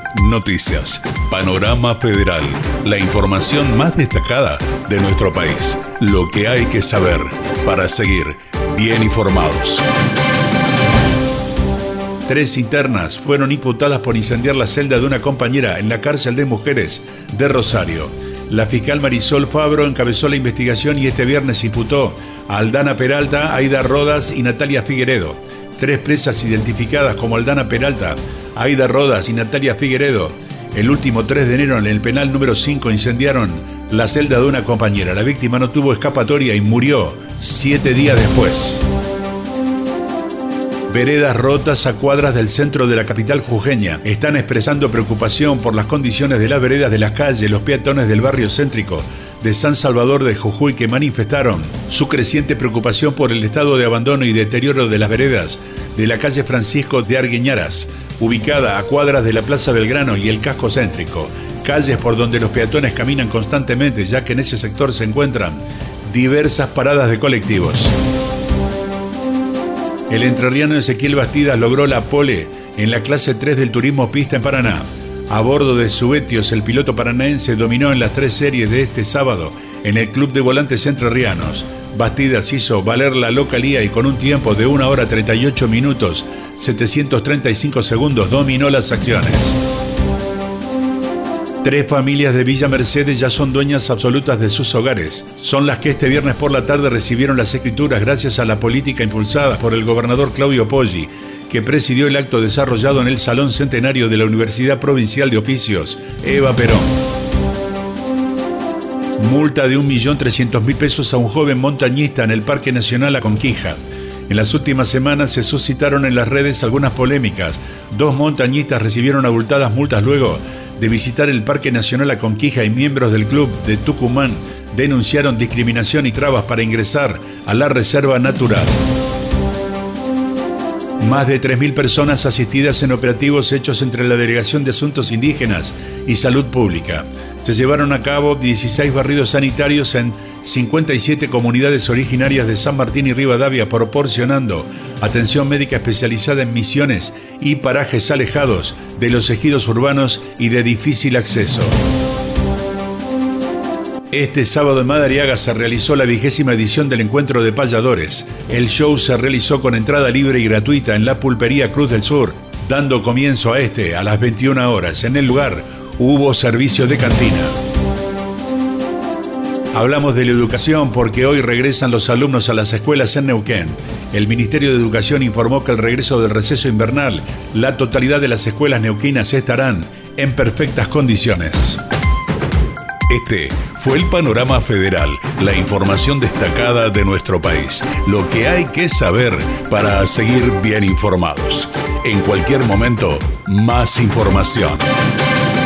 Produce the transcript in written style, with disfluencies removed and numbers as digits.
Noticias. Panorama Federal. La información más destacada de nuestro país. Lo que hay que saber para seguir bien informados. 3 internas fueron imputadas por incendiar la celda de una compañera en la cárcel de mujeres de Rosario. La fiscal Marisol Fabro encabezó la investigación y este viernes imputó a Aldana Peralta, Aida Rodas y Natalia Figueredo. 3 presas identificadas como Aldana Peralta, Aida Rodas y Natalia Figueredo, el último 3 de enero en el penal número 5 incendiaron la celda de una compañera. La víctima no tuvo escapatoria y murió 7 días después. Veredas rotas a cuadras del centro de la capital jujeña están expresando preocupación por las condiciones de las veredas de las calles. Los peatones del barrio céntrico de San Salvador de Jujuy que manifestaron su creciente preocupación por el estado de abandono y deterioro de las veredas de la calle Francisco de Arguiñaras, ubicada a cuadras de la Plaza Belgrano y el casco céntrico, calles por donde los peatones caminan constantemente, ya que en ese sector se encuentran diversas paradas de colectivos. El entrerriano Ezequiel Bastidas logró la pole en la clase 3 del turismo pista en Paraná. A bordo de Subetios, el piloto paranaense dominó en las 3 series de este sábado en el Club de Volantes Entrerrianos. Bastidas hizo valer la localía y con un tiempo de 1 hora 38 minutos 735 segundos dominó las acciones. 3 familias de Villa Mercedes ya son dueñas absolutas de sus hogares. Son las que este viernes por la tarde recibieron las escrituras gracias a la política impulsada por el gobernador Claudio Poggi, que presidió el acto desarrollado en el Salón Centenario de la Universidad Provincial de Oficios, Eva Perón. Multa de 1.300.000 pesos a un joven montañista en el Parque Nacional Aconquija. En las últimas semanas se suscitaron en las redes algunas polémicas. 2 montañistas recibieron abultadas multas luego de visitar el Parque Nacional Aconquija y miembros del club de Tucumán denunciaron discriminación y trabas para ingresar a la reserva natural. Más de 3.000 personas asistidas en operativos hechos entre la Delegación de Asuntos Indígenas y Salud Pública. Se llevaron a cabo 16 barridos sanitarios en 57 comunidades originarias de San Martín y Rivadavia, proporcionando atención médica especializada en Misiones y parajes alejados de los ejidos urbanos y de difícil acceso. Este sábado en Madariaga se realizó la 20ª edición del Encuentro de Payadores. El show se realizó con entrada libre y gratuita en la Pulpería Cruz del Sur, dando comienzo a las 21 horas. En el lugar hubo servicio de cantina. Hablamos de la educación porque hoy regresan los alumnos a las escuelas en Neuquén. El Ministerio de Educación informó que al regreso del receso invernal, la totalidad de las escuelas neuquinas estarán en perfectas condiciones. Este fue el Panorama Federal, la información destacada de nuestro país. Lo que hay que saber para seguir bien informados. En cualquier momento, más información.